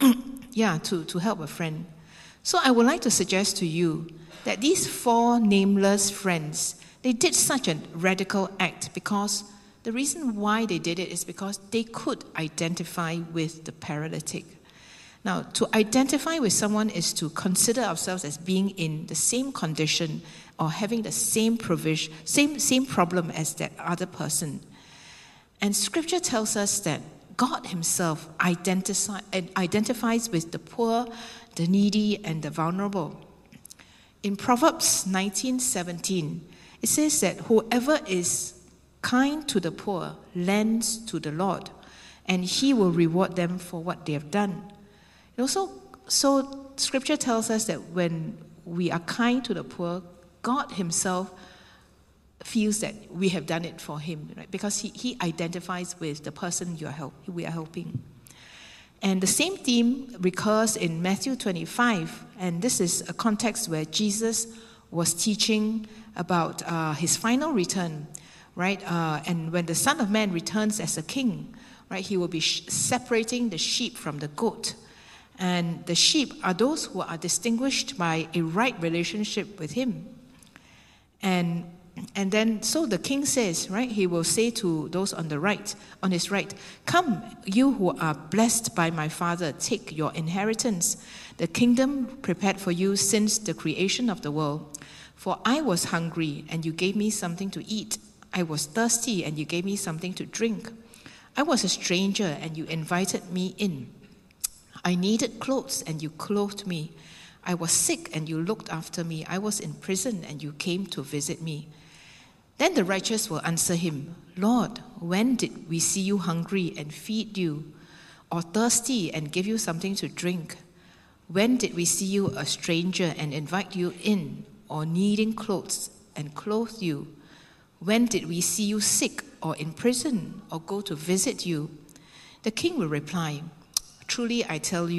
to help a friend? So I would like to suggest to you that these four nameless friends, they did such a radical act because the reason why they did it is because they could identify with the paralytic. Now, to identify with someone is to consider ourselves as being in the same condition or having the same provision, same problem as that other person. And Scripture tells us that God Himself identifies with the poor, the needy, and the vulnerable. In Proverbs 19:17, it says that whoever is kind to the poor lends to the Lord, and He will reward them for what they have done. So Scripture tells us that when we are kind to the poor, God Himself feels that we have done it for Him, right? Because He identifies with the person we are helping. And the same theme recurs in Matthew 25, and this is a context where Jesus was teaching about His final return, right? And when the Son of Man returns as a king, right, He will be separating the sheep from the goat. And the sheep are those who are distinguished by a right relationship with Him. And then, so the king says, right, He will say to those on His right, "Come, you who are blessed by my Father, take your inheritance, the kingdom prepared for you since the creation of the world. For I was hungry, and you gave me something to eat. I was thirsty, and you gave me something to drink. I was a stranger, and you invited me in. I needed clothes, and you clothed me. I was sick, and you looked after me. I was in prison, and you came to visit me." Then the righteous will answer Him, "Lord, when did we see you hungry and feed you, or thirsty and give you something to drink? When did we see you a stranger and invite you in, or needing clothes and clothe you? When did we see you sick or in prison or go to visit you?" The king will reply, "Truly I tell you,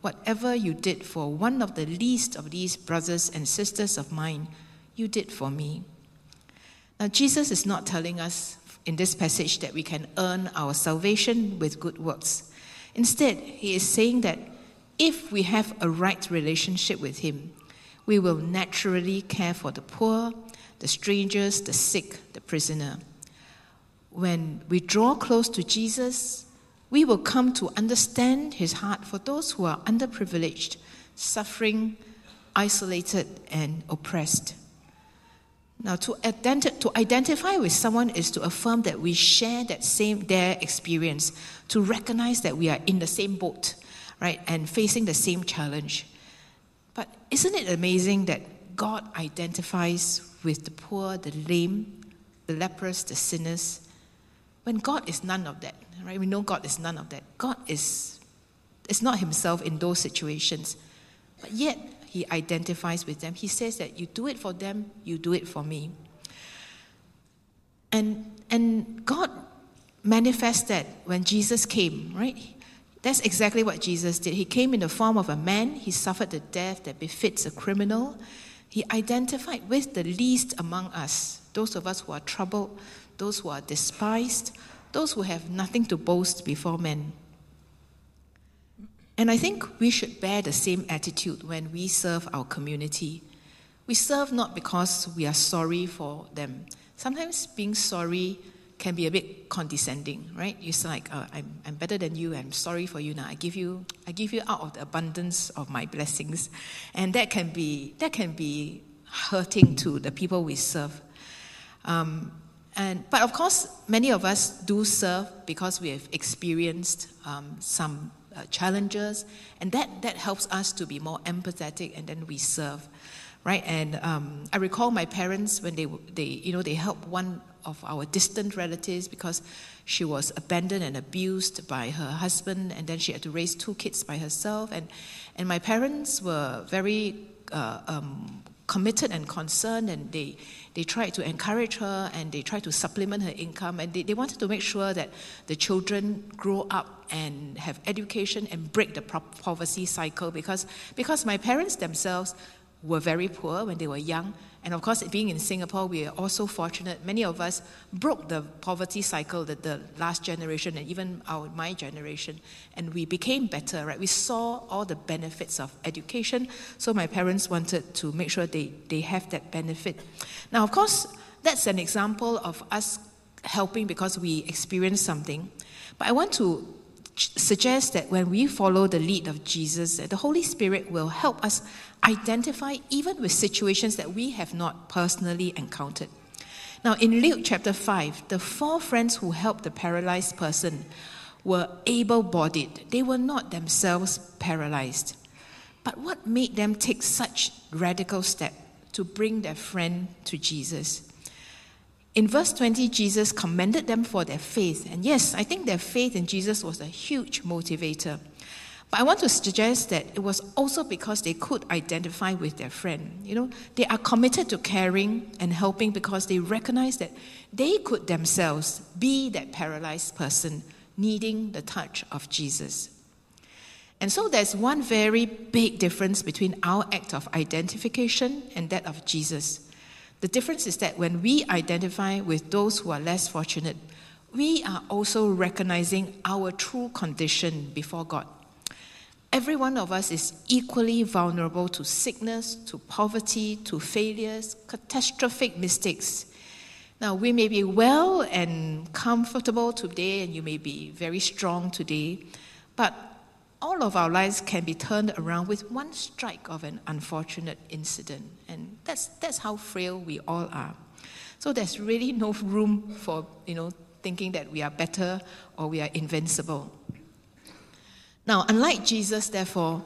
whatever you did for one of the least of these brothers and sisters of mine, you did for me." Now, Jesus is not telling us in this passage that we can earn our salvation with good works. Instead, he is saying that if we have a right relationship with him, we will naturally care for the poor, the strangers, the sick, the prisoner. When we draw close to Jesus, we will come to understand his heart for those who are underprivileged, suffering, isolated, and oppressed. Now, to identify with someone is to affirm that we share their experience, to recognize that we are in the same boat, right, and facing the same challenge. But isn't it amazing that God identifies with the poor, the lame, the leprous, the sinners, when God is none of that, right? We know God is none of that. God is not himself in those situations, but yet he identifies with them. He says that you do it for them, you do it for me. And God manifests that when Jesus came, right? That's exactly what Jesus did. He came in the form of a man. He suffered the death that befits a criminal. He identified with the least among us, those of us who are troubled, those who are despised, those who have nothing to boast before men. And I think we should bear the same attitude when we serve our community. We serve not because we are sorry for them. Sometimes being sorry can be a bit condescending, right? It's like, I'm better than you, I'm sorry for you now. I give you out of the abundance of my blessings. And that can be hurting to the people we serve. But of course, many of us do serve because we have experienced some challenges, and that helps us to be more empathetic, and then we serve, right? And I recall my parents when they helped one of our distant relatives because she was abandoned and abused by her husband, and then she had to raise 2 kids by herself, and my parents were very committed and concerned, and they tried to encourage her, and they tried to supplement her income, and they wanted to make sure that the children grow up and have education and break the poverty cycle, because my parents themselves were very poor when they were young. And of course, being in Singapore, we are also fortunate. Many of us broke the poverty cycle, the last generation, and even my generation, and we became better, right? We saw all the benefits of education, so my parents wanted to make sure they have that benefit. Now, of course, that's an example of us helping because we experienced something. But I want to suggest that when we follow the lead of Jesus, that the Holy Spirit will help us identify even with situations that we have not personally encountered. Now, in Luke chapter 5, the 4 friends who helped the paralyzed person were able-bodied. They were not themselves paralyzed. But what made them take such radical step to bring their friend to Jesus? In verse 20, Jesus commended them for their faith. And yes, I think their faith in Jesus was a huge motivator. But I want to suggest that it was also because they could identify with their friend. They are committed to caring and helping because they recognize that they could themselves be that paralyzed person needing the touch of Jesus. And so there's one very big difference between our act of identification and that of Jesus. The difference is that when we identify with those who are less fortunate, we are also recognizing our true condition before God. Every one of us is equally vulnerable to sickness, to poverty, to failures, catastrophic mistakes. Now, we may be well and comfortable today, and you may be very strong today, but all of our lives can be turned around with one strike of an unfortunate incident. And that's how frail we all are. So there's really no room for, thinking that we are better or we are invincible. Now, unlike Jesus, therefore,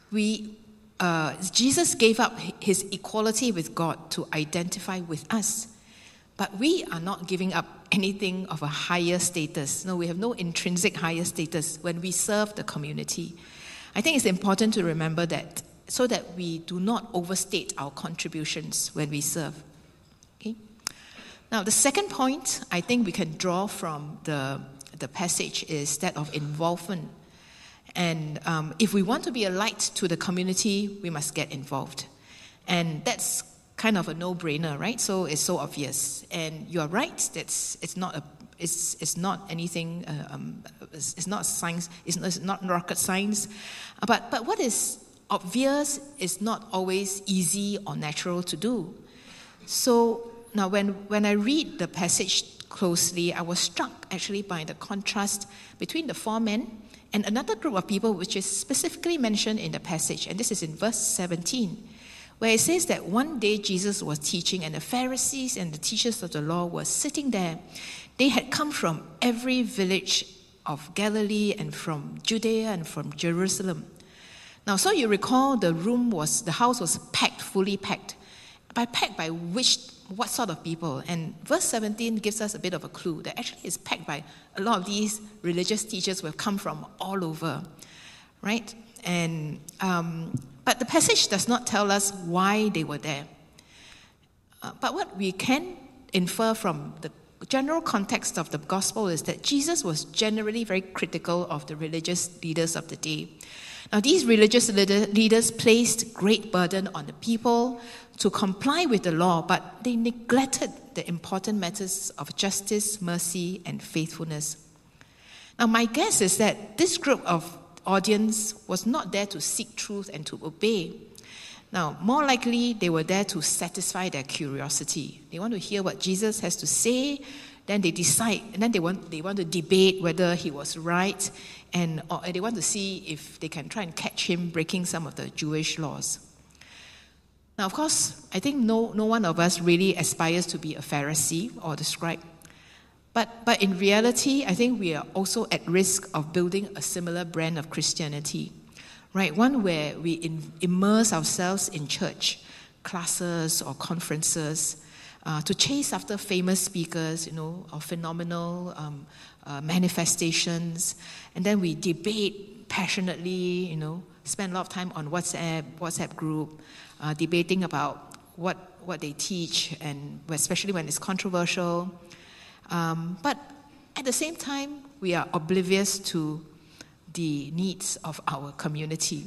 Jesus gave up his equality with God to identify with us. But we are not giving up anything of a higher status. No, we have no intrinsic higher status when we serve the community. I think it's important to remember that so that we do not overstate our contributions when we serve. Okay? Now, the second point I think we can draw from the passage is that of involvement. And if we want to be a light to the community, we must get involved. And that's kind of a no-brainer, right? So it's so obvious. And you're right, it's not anything, it's not science, it's not rocket science. But what is obvious is not always easy or natural to do. So now when I read the passage closely, I was struck actually by the contrast between the 4 men and another group of people which is specifically mentioned in the passage, and this is in verse 17, where it says that one day Jesus was teaching and the Pharisees and the teachers of the law were sitting there. They had come from every village of Galilee and from Judea and from Jerusalem. Now, so you recall the house was packed, fully packed. By packed by what sort of people? And verse 17 gives us a bit of a clue that actually it's packed by a lot of these religious teachers who have come from all over, right? And but the passage does not tell us why they were there. But what we can infer from the general context of the gospel is that Jesus was generally very critical of the religious leaders of the day. Now, these religious leaders placed great burden on the people to comply with the law, but they neglected the important matters of justice, mercy, and faithfulness. Now, my guess is that this group of audience was not there to seek truth and to obey. Now, more likely, they were there to satisfy their curiosity. They want to hear what Jesus has to say, then they decide, and then they want to debate whether he was right, and they want to see if they can try and catch him breaking some of the Jewish laws. Now, of course, I think no one of us really aspires to be a Pharisee or the scribe. But in reality, I think we are also at risk of building a similar brand of Christianity, right? One where we immerse ourselves in church classes or conferences to chase after famous speakers, or phenomenal manifestations, and then we debate passionately, spend a lot of time on WhatsApp group, debating about what they teach, and especially when it's controversial. But at the same time, we are oblivious to the needs of our community.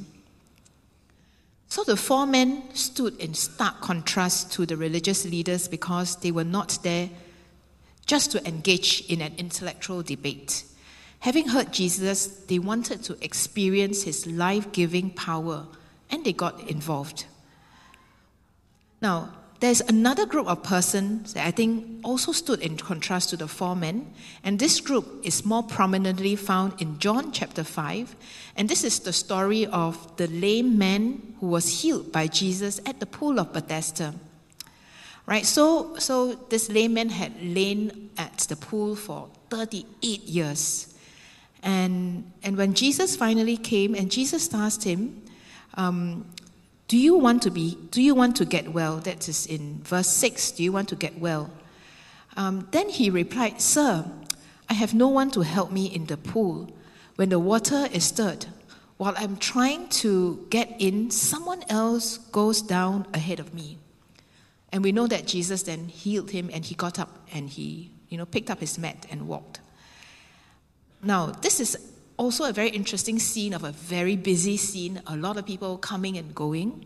So the 4 men stood in stark contrast to the religious leaders because they were not there just to engage in an intellectual debate. Having heard Jesus, they wanted to experience his life-giving power, and they got involved. Now, there's another group of persons that I think also stood in contrast to the 4 men, and this group is more prominently found in John chapter 5, and this is the story of the lame man who was healed by Jesus at the pool of Bethesda. Right, so this lame man had lain at the pool for 38 years, and when Jesus finally came, and Jesus asked him, Do you want to get well? That is in verse 6. Do you want to get well? Then he replied, Sir, I have no one to help me in the pool when the water is stirred. While I'm trying to get in, someone else goes down ahead of me. And we know that Jesus then healed him, and he got up and he, picked up his mat and walked. Now, this is also a very interesting scene of a very busy scene, a lot of people coming and going.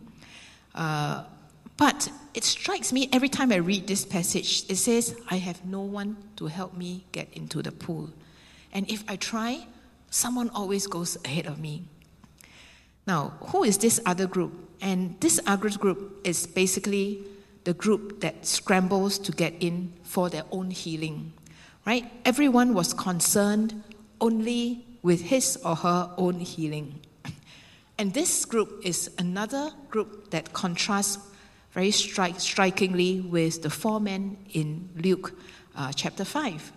But it strikes me every time I read this passage, it says, I have no one to help me get into the pool. And if I try, someone always goes ahead of me. Now, who is this other group? And this other group is basically the group that scrambles to get in for their own healing, right? Everyone was concerned only with his or her own healing. And this group is another group that contrasts very strikingly with the 4 men in Luke chapter 5.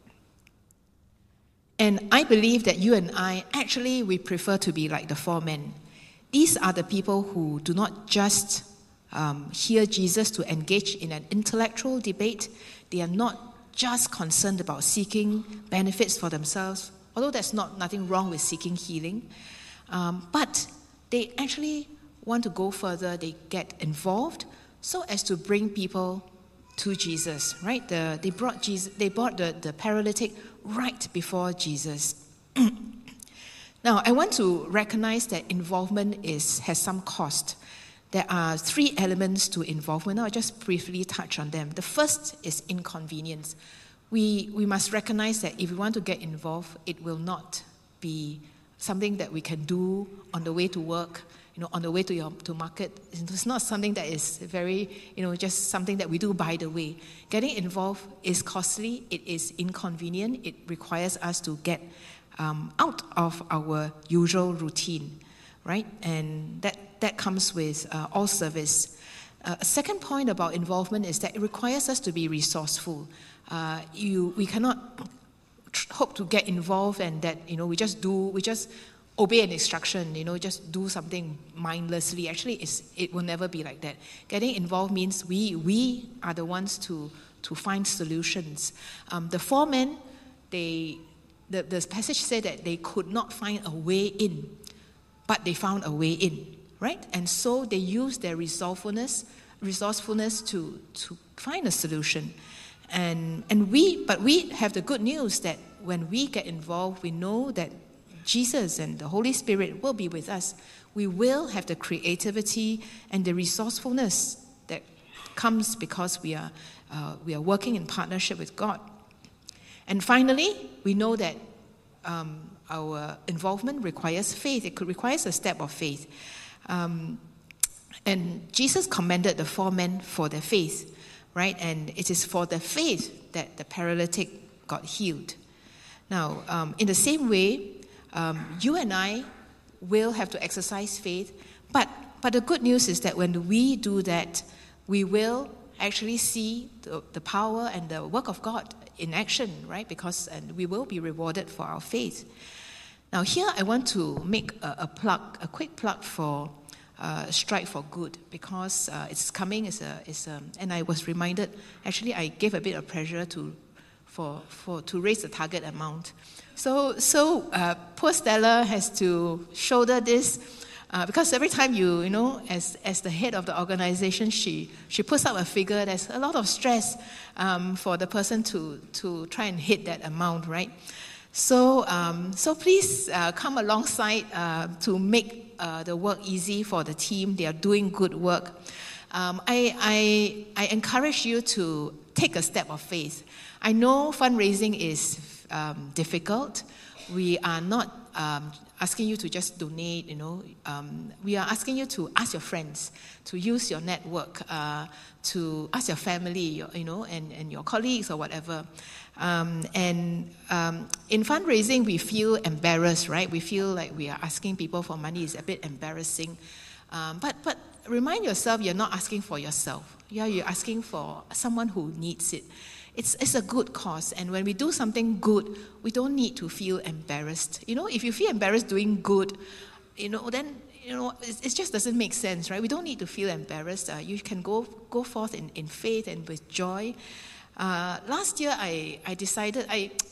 And I believe that you and I, actually, we prefer to be like the 4 men. These are the people who do not just hear Jesus to engage in an intellectual debate. They are not just concerned about seeking benefits for themselves, although there's nothing wrong with seeking healing. But they actually want to go further. They get involved so as to bring people to Jesus, right? They brought the paralytic right before Jesus. Now, I want to recognize that involvement has some cost. There are 3 elements to involvement. I'll just briefly touch on them. The first is inconvenience. We must recognize that if we want to get involved, it will not be something that we can do on the way to work, on the way to market. It's not something that is very, just something that we do by the way. Getting involved is costly. It is inconvenient. It requires us to get out of our usual routine, right? And that comes with all service. A second point about involvement is that it requires us to be resourceful. We cannot hope to get involved and that we just obey an instruction, just do something mindlessly. Actually, it will never be like that. Getting involved means we are the ones to find solutions. The 4 men, the passage said that they could not find a way in, but they found a way in, right? And so they used their resourcefulness to find a solution. But we have the good news that when we get involved, we know that Jesus and the Holy Spirit will be with us. We will have the creativity and the resourcefulness that comes because we are working in partnership with God. And finally, we know that our involvement requires faith. It requires a step of faith. And Jesus commended the 4 men for their faith, right? And it is for the faith that the paralytic got healed. Now, in the same way, you and I will have to exercise faith, but the good news is that when we do that, we will actually see the power and the work of God in action, right? Because we will be rewarded for our faith. Now, here I want to make a quick plug for Strike for Good, because it's coming. And I was reminded. Actually, I gave a bit of pressure to raise the target amount. So poor Stella has to shoulder this because every time as the head of the organization, she puts up a figure. There's a lot of stress for the person to try and hit that amount, right? So please come alongside to make the work easy for the team. They are doing good work. I encourage you to take a step of faith. I know fundraising is difficult. We are not asking you to just donate, we are asking you to ask your friends, to use your network, to ask your family, and your colleagues or whatever. In fundraising, we feel embarrassed, right? We feel like we are asking people for money is a bit embarrassing. But remind yourself, you're not asking for yourself. You're asking for someone who needs it. It's a good cause, and when we do something good, we don't need to feel embarrassed. If you feel embarrassed doing good, then it just doesn't make sense, right? We don't need to feel embarrassed. You can go forth in faith and with joy. Last year, I decided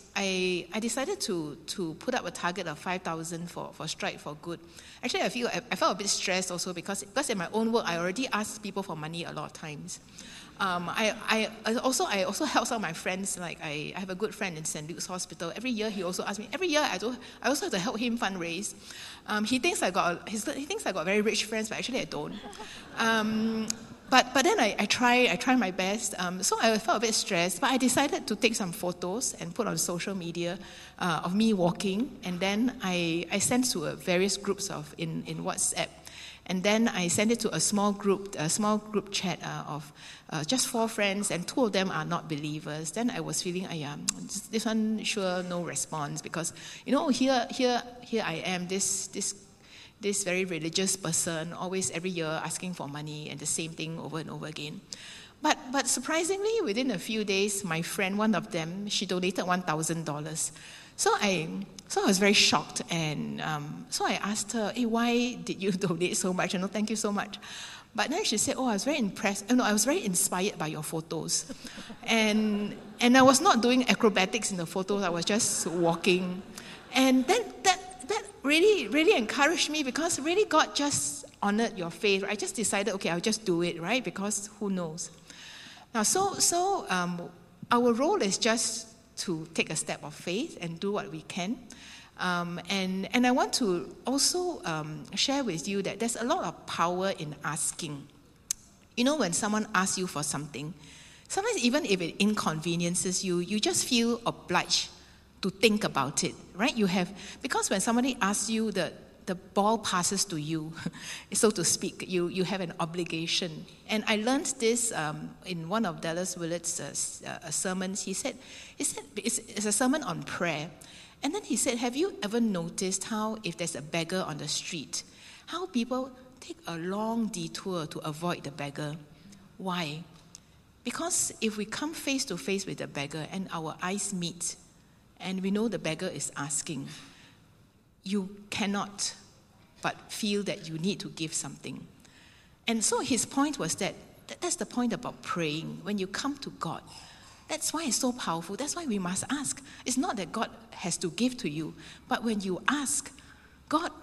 to put up a target of 5,000 for Strike for Good. Actually, I felt a bit stressed also because in my own work, I already asked people for money a lot of times. I also help some of my friends. Like I have a good friend in St. Luke's Hospital. Every year he also asks me. Every year I also have to help him fundraise. He thinks I got very rich friends, but actually I don't. But then I try my best. So I felt a bit stressed, but I decided to take some photos and put on social media of me walking, and then I sent to various groups in WhatsApp. And then I sent it to a small group chat of just 4 friends, and 2 of them are not believers. Then I was feeling, this one sure no response, because here I am, this very religious person, always every year asking for money and the same thing over and over again. But surprisingly, within a few days, my friend, one of them, she donated $1,000. So I was very shocked, and so I asked her, "Hey, why did you donate so much? Thank you so much." But then she said, "Oh, I was very impressed. I was very inspired by your photos, and I was not doing acrobatics in the photos. I was just walking, and then that really really encouraged me, because really God just honored your faith. I just decided, okay, I'll just do it, right? Because who knows? Now, so our role is just to take a step of faith and do what we can. And I want to also share with you that there's a lot of power in asking. You know, when someone asks you for something, sometimes even if it inconveniences you, you just feel obliged to think about it, right? Because when somebody asks you, the ball passes to you, so to speak. You have an obligation. And I learned this in one of Dallas Willard's sermons. He said it's a sermon on prayer. And then he said, have you ever noticed how if there's a beggar on the street, how people take a long detour to avoid the beggar? Why? Because if we come face to face with the beggar and our eyes meet, and we know the beggar is asking, you cannot but feel that you need to give something. And so his point was that's the point about praying. When you come to God, that's why it's so powerful. That's why we must ask. It's not that God has to give to you, but when you ask, God,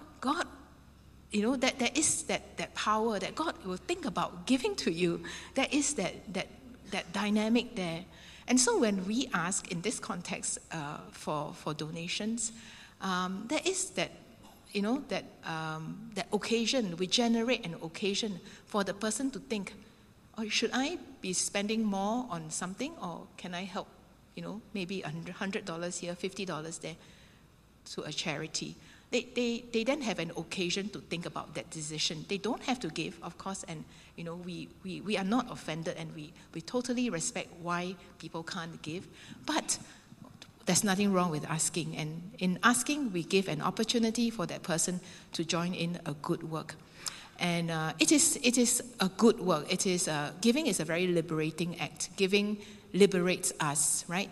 you know, that there is that power that God will think about giving to you. There is that dynamic there. And so when we ask in this context for donations, there is that, you know, that occasion. We generate an occasion for the person to think, oh, should I be spending more on something, or can I help, you know, maybe $100 here, $50 there to a charity? They then have an occasion to think about that decision. They don't have to give, of course, and you know we are not offended, and we totally respect why people can't give. But there's nothing wrong with asking, and in asking, we give an opportunity for that person to join in a good work. And it is a good work. It is giving is a very liberating act. Giving liberates us, right?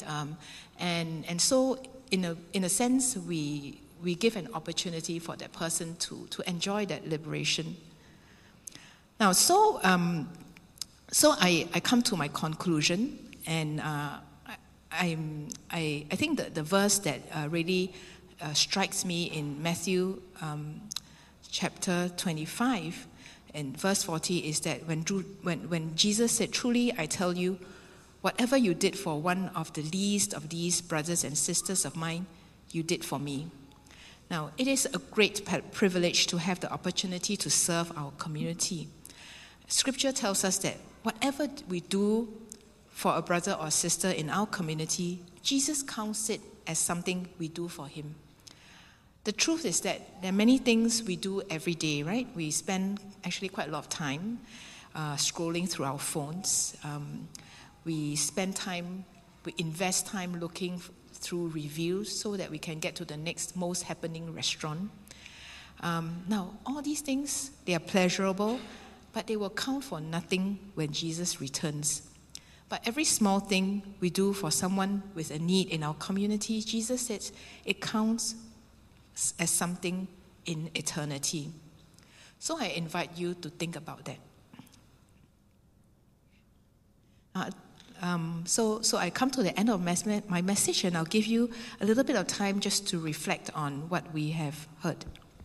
And so in a sense, we give an opportunity for that person to enjoy that liberation. Now, so I come to my conclusion, and I think that the verse that really strikes me in Matthew chapter 25 and verse 40 is that when Jesus said, "Truly I tell you, whatever you did for one of the least of these brothers and sisters of mine, you did for me." Now, it is a great privilege to have the opportunity to serve our community. Scripture tells us that whatever we do for a brother or sister in our community, Jesus counts it as something we do for him. The truth is that there are many things we do every day, right? We spend actually quite a lot of time scrolling through our phones. We invest time looking through reviews so that we can get to the next most happening restaurant. Now, all these things, they are pleasurable, but they will count for nothing when Jesus returns. But every small thing we do for someone with a need in our community, Jesus says it counts as something in eternity. So I invite you to think about that. So I come to the end of my message, and I'll give you a little bit of time just to reflect on what we have heard.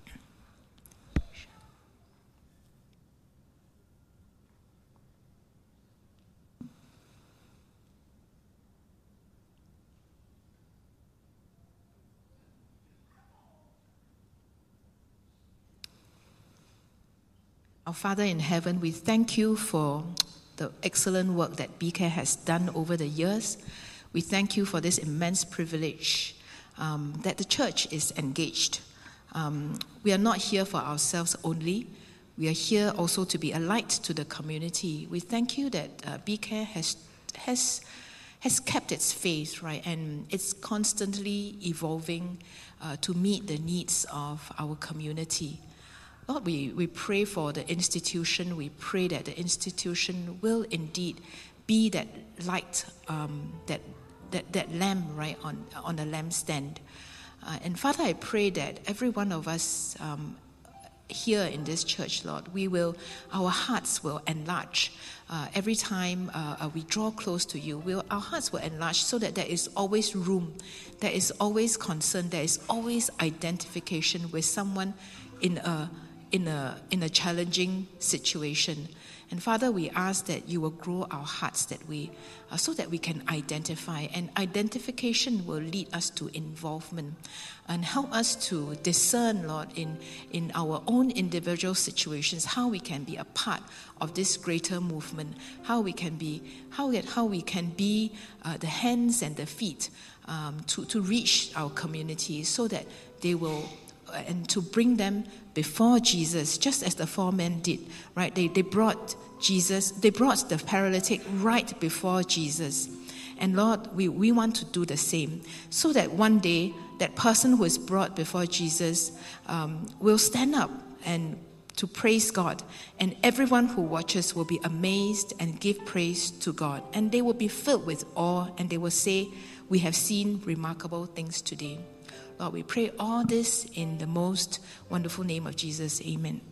Our Father in heaven, we thank you for the excellent work that BCare has done over the years. We thank you for this immense privilege that the church is engaged. We are not here for ourselves only. We are here also to be a light to the community. We thank you that BCare has kept its faith, right, and it's constantly evolving to meet the needs of our community. Lord, we pray for the institution. We pray that the institution will indeed be that light, that lamp, right, on the lampstand. And Father, I pray that every one of us here in this church, Lord, our hearts will enlarge. Every time we draw close to you, our hearts will enlarge so that there is always room, there is always concern, there is always identification with someone in in a challenging situation. And Father, we ask that you will grow our hearts that way, so that we can identify. And identification will lead us to involvement and help us to discern, Lord, in our own individual situations, how we can be a part of this greater movement, how we can be the hands and the feet to reach our community, so that they will, and to bring them before Jesus, just as the 4 men did, right? They brought the paralytic right before Jesus. And Lord, we want to do the same, so that one day that person who is brought before Jesus will stand up and to praise God, and everyone who watches will be amazed and give praise to God, and they will be filled with awe, and they will say, we have seen remarkable things today. Lord, we pray all this in the most wonderful name of Jesus. Amen.